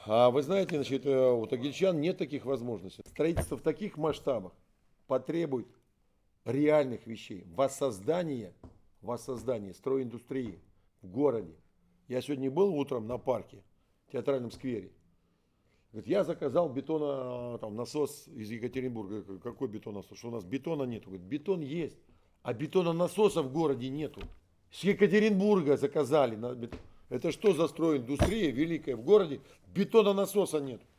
А вы знаете, значит, у тагильчан нет таких возможностей. Строительство в таких масштабах потребует реальных вещей. Воссоздание стройиндустрии в городе. Я сегодня был утром на парке, в театральном сквере. Говорит, я заказал насос из Екатеринбурга. Я говорю, какой бетоносос? Что у нас бетона нету? Говорит, бетон есть, а бетононасоса в городе нету. С Екатеринбурга заказали. Это что за стройиндустрия великая в городе? Бетононасоса нет.